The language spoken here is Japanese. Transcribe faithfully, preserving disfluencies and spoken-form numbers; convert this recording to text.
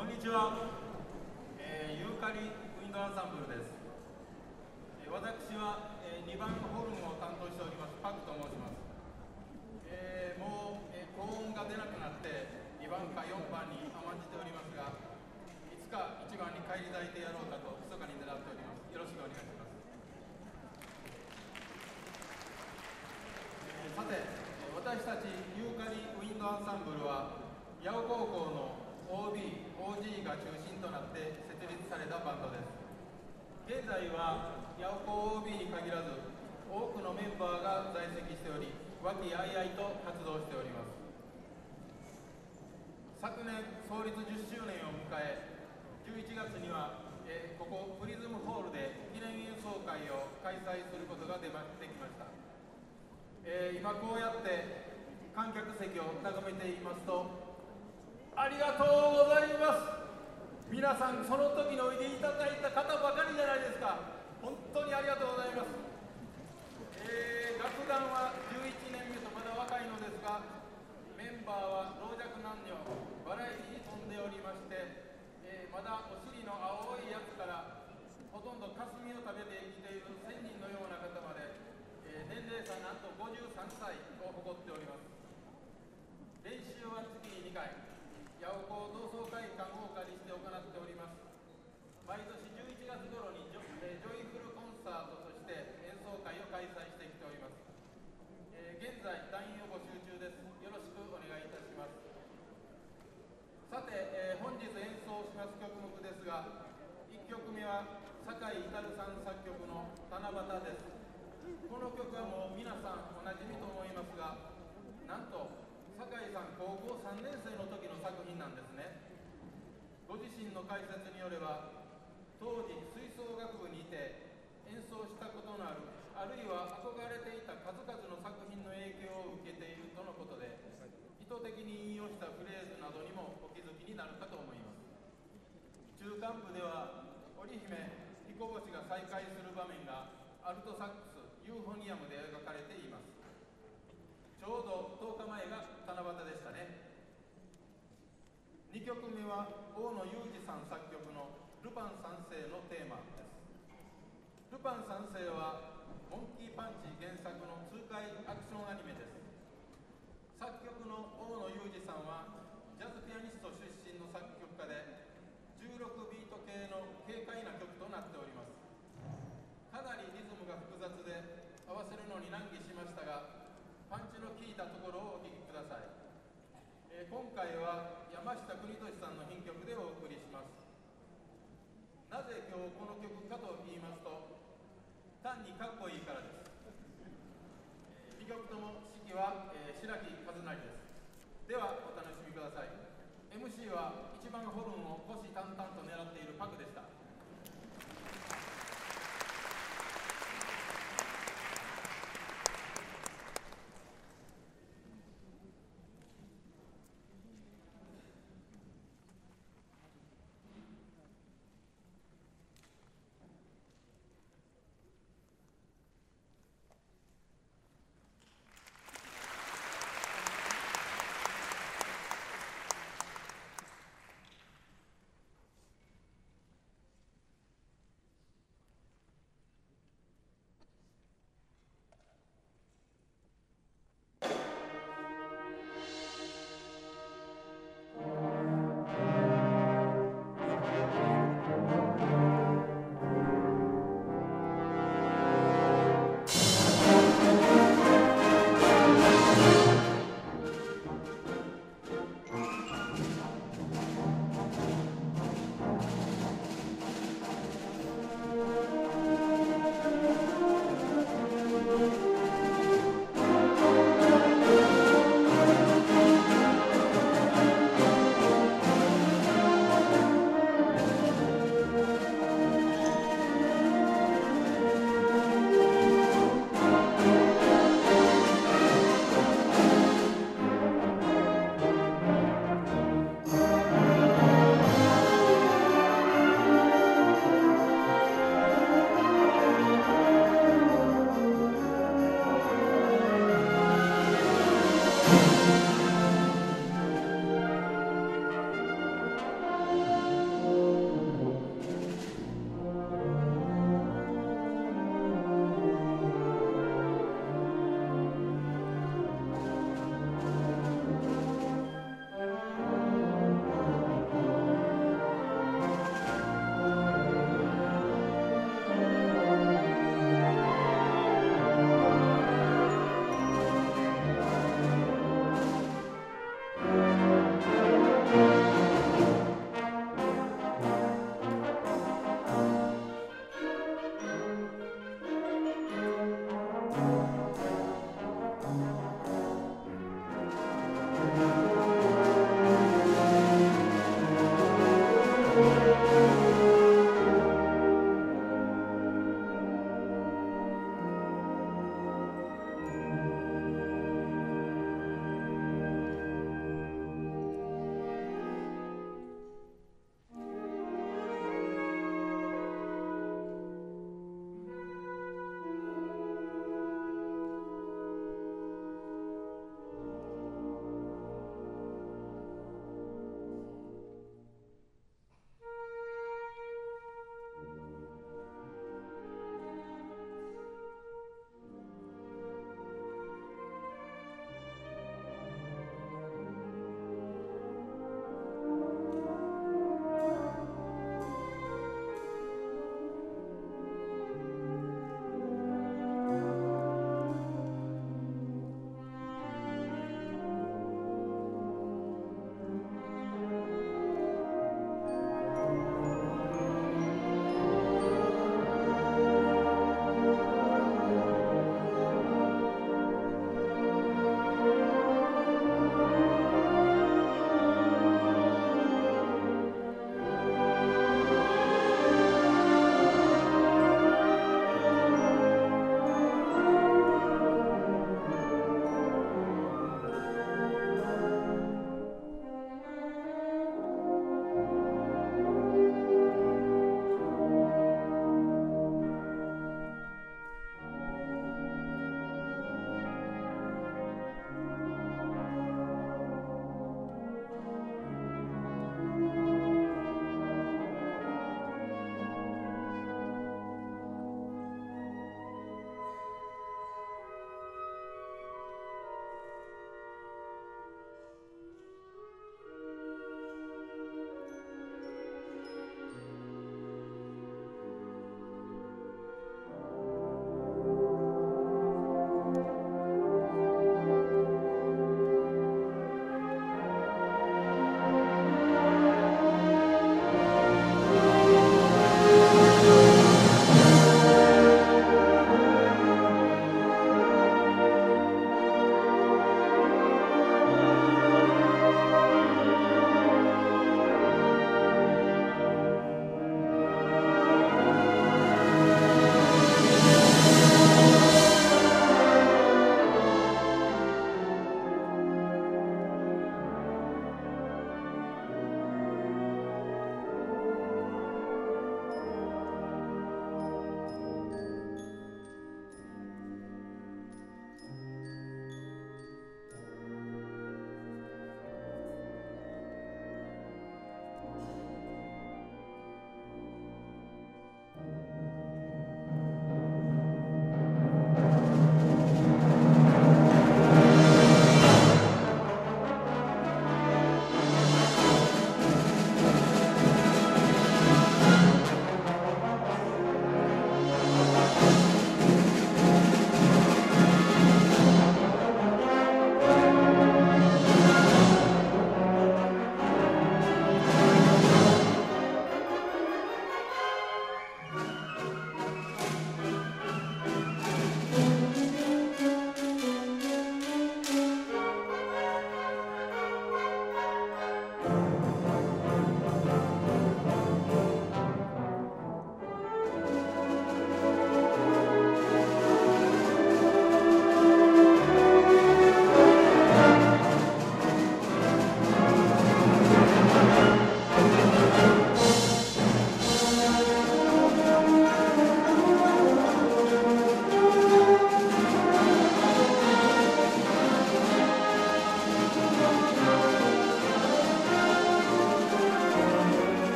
こんにちは、えー、ユーカリウィンドアンサンブルです。えー、私は、えー、にばんホルンを担当しておりますパクと申します。えー、もう、えー、高音が出なくなってにばんかよんばんに甘んじておりますが、いつかいちばんに返り咲いてやろうかと密かに狙っております。よろしくお願いします。えー、さて、私たちユーカリウィンドアンサンブルは八尾高校の オービー、オージー が中心となって設立されたバンドです。現在は八尾高 オービー に限らず多くのメンバーが在籍しており、和気あいあいと活動しております。昨年創立じゅっしゅうねんを迎え、じゅういちがつには、えー、ここプリズムホールで記念演奏会を開催することができました。えー、今こうやって観客席を眺めていますと、ありがとうございます。皆さんその時においでいただいた方ばかりじゃないですか。本当にありがとうございます。えー、楽団はじゅういちねんめとまだ若いのですが、メンバーは老若男女バラエティに富んでおりまして、えー、まだお尻の青いやつからほとんど霞を食べて生きている仙人のような方まで、えー、年齢差なんとごじゅうさんさいを誇っております。練習は月ににかい、八尾高同窓会館をお借りして行っております。毎年じゅういちがつ頃にジョ、えー、ジョイフルコンサートとして演奏会を開催してきております。えー、現在団員を募集中です。よろしくお願いいたします。さて、えー、本日演奏します曲目ですが、いっきょくめは酒井至さん作曲の七夕です。この曲はもう皆さんおなじみと思いますが、なんと酒井さん高校さんねん生の時の作品なんですね。ご自身の解説によれば、当時吹奏楽部にいて演奏したことのある、あるいは憧れていた数々の作品の影響を受けているとのことで、意図的に引用したフレーズなどにもお気づきになるかと思います。中間部では織姫彦星が再会する場面がアルトサックスユーフォニアムで描かれています。ちょうどとおかまえが七夕でしたね。にきょくめは大野裕二さん作曲のルパン三世のテーマです。ルパン三世はモンキーパンチ原作の痛快アクションアニメです。作曲の大野裕二さんはジャズピアニスト出身の作曲家で、じゅうろくビート系の軽快な曲となっております。かなりリズムが複雑で合わせるのに難儀しましたが、パンチの効いたところをお聴きください。えー、今回は山下邦俊さんの編曲でお送りします。なぜ今日この曲かと言いますと、単にかっこいいからです。にきょくとも指揮は、えー、白木和成です。ではお楽しみください。 エムシー はいちばんホルンを虎視眈々と狙っているパクでした。